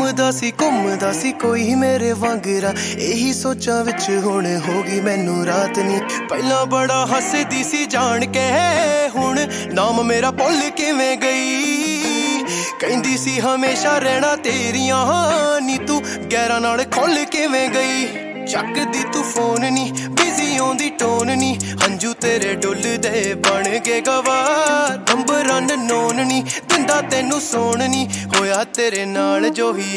ਘੁੰਮਦਾ ਸੀ ਕੋਈ ਮੇਰੇ ਵਾਂਗਰਾ ਇਹੀ ਸੋਚਾਂ ਵਿੱਚ ਹੁਣ ਹੋ ਗਈ ਮੈਨੂੰ ਰਾਤ ਨੀ ਪਹਿਲਾਂ ਬੜਾ ਹੱਸਦੀ ਸੀ ਜਾਣ ਕੇ ਹੁਣ ਨਾਮ ਮੇਰਾ ਭੁੱਲ ਕਿਵੇਂ ਗਈ ਕਹਿੰਦੀ ਸੀ ਹਮੇਸ਼ਾ ਰਹਿਣਾ ਤੇਰੀਆਂ ਨੀ ਤੂੰ ਗੈਰਾਂ ਨਾਲ ਖੁੱਲ ਕਿਵੇਂ ਗਈ ਚੱਕਦੀ ਤੂੰ ਫੋਨ ਨੀ ਬਿਜ਼ੀ ਆਉਂਦੀ ਟੋਨ ਨੀ ਹੰਝੂ ਤੇਰੇ ਡੁੱਲਦੇ ਬਣ ਕੇ ਗਵਾਹ ਨੰਬਰ ਅਨਨੋਨ ਨੀ ਦਿੰਦਾ ਤੈਨੂੰ ਸੋਣ ਨੀ ਹੋਇਆ ਤੇਰੇ ਨਾਲ ਜੋ ਹੀ